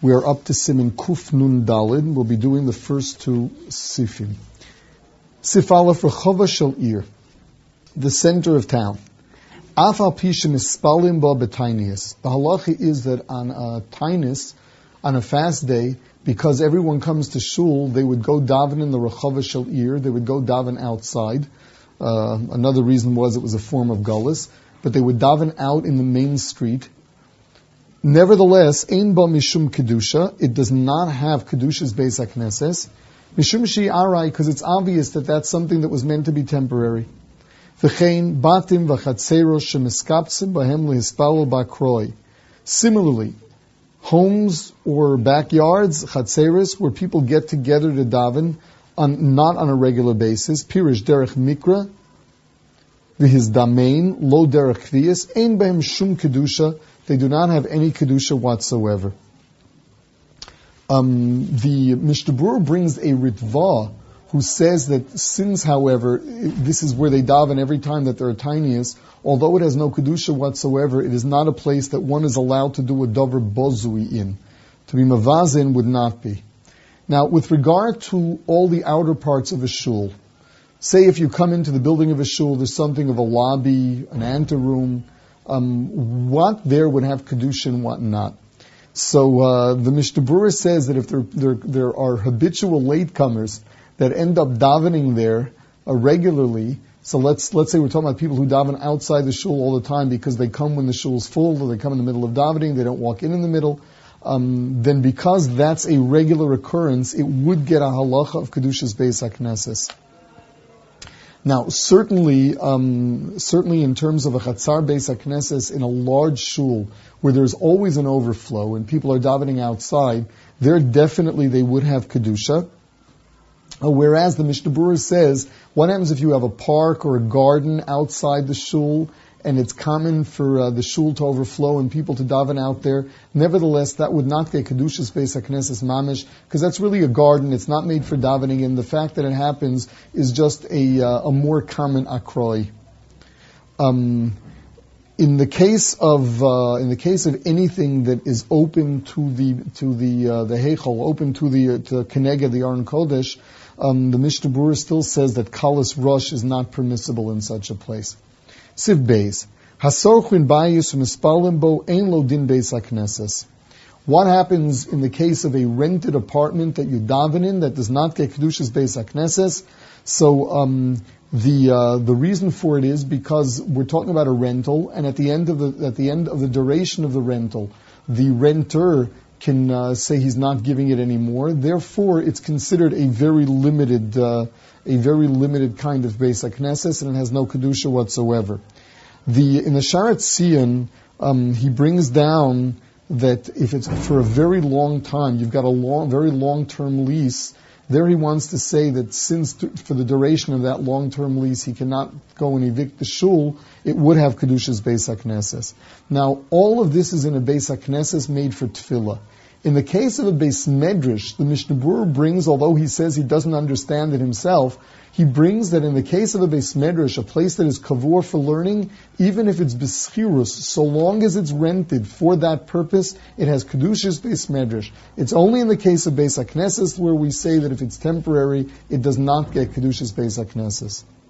We are up to Siman Kuf Nun Dalid. We'll be doing the first two Sifim. Sif Aleph, Rechova Shel Ir, the center of town. Afal Pishim Ispalim Ba B'Tainius. The halacha is that on a Tainus, on a fast day, because everyone comes to shul, they would go daven in the Rechova Shel Ir. They would go daven outside. Another reason was it was a form of gullus, but they would daven out in the main street. Nevertheless, ein ba mishum kedusha. It does not have kedusha's beis hakneses. Mishum shi arai, because it's obvious that that's something that was meant to be temporary. V'chein batim v'chatzeros shemiskaptzim bahem lehispalel bakroi. Similarly, homes or backyards, chatzeros, where people get together to daven, not on a regular basis. Pirish derech mikra, v'his damein, lo derech kviyas, ein bahem shum kedusha. They do not have any kedusha whatsoever. The Mishnah Berurah brings a Ritva who says that since, however, this is where they daven every time that there are tiniest, although it has no kedusha whatsoever, it is not a place that one is allowed to do a davar bozui in. To be mavazin would not be. Now, with regard to all the outer parts of a shul, say if you come into the building of a shul, there's something of a lobby, an anteroom, what there would have kedusha and what not. So the Mishnah Berurah says that if there are habitual latecomers that end up davening there regularly, so let's say we're talking about people who daven outside the shul all the time because they come when the shul is full, or they come in the middle of davening, they don't walk in the middle, then because that's a regular occurrence, it would get a halacha of kedusha's beis hakneses. Now, certainly in terms of a chatzar beis hakneses in a large shul where there's always an overflow and people are davening outside, there definitely they would have kedusha. Whereas the Mishnah Berurah says, what happens if you have a park or a garden outside the shul and it's common for the shul to overflow and people to daven out there? Nevertheless, that would not get kedusha's beis hakneses mamish, because that's really a garden. It's not made for davening, and the fact that it happens is just a more common akroi. In the case of anything that is open to the heichal, open to keneged, the Aron Kodesh, the Mishnah Berurah still says that kalas rush is not permissible in such a place. Siv Beis. Hasorchin bayis u'mispalim bo ein lo din beis hakneses. What happens in the case of a rented apartment that you daven in that does not get kedusha's beis hakneses? So the reason for it is because we're talking about a rental, and at the end of the duration of the rental, the renter can say he's not giving it anymore. Therefore, it's considered a very limited kind of beis hakneses, and it has no kedusha whatsoever. In the Sharat Tzion, he brings down that if it's for a very long time, you've got a very long-term lease. There he wants to say that since for the duration of that long-term lease he cannot go and evict the shul, it would have kedusha's beis hakneses. Now, all of this is in a beis hakneses made for tefillah. In the case of a beis medrash, the Mishnah Berurah brings, although he says he doesn't understand it himself, he brings that in the case of a beis medrash, a place that is kavur for learning, even if it's beschirus, so long as it's rented for that purpose, it has kedusha's beis medrash. It's only in the case of beis hakneses where we say that if it's temporary, it does not get kedusha's beis hakneses.